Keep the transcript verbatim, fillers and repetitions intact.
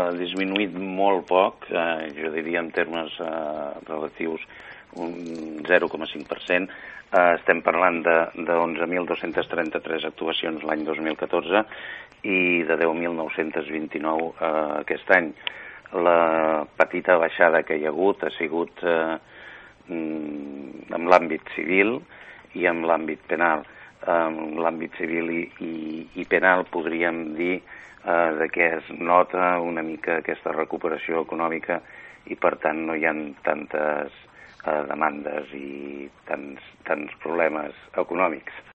disminuït molt poc, eh, jo diria en termes eh, relatius un zero coma cinc per cent. Eh, estem parlant d'onze mil dos-centes trenta-tres actuacions l'any dos mil catorze i de deu mil nou-cents vint-i-nou eh, aquest any. La petita baixada que hi ha hagut ha sigut eh, en l'àmbit civil i en l'àmbit penal. En l'àmbit civil i, i, i penal podríem dir eh, de què es nota una mica aquesta recuperació econòmica i per tant no hi ha tantes eh, demandes i tants, tants problemes econòmics.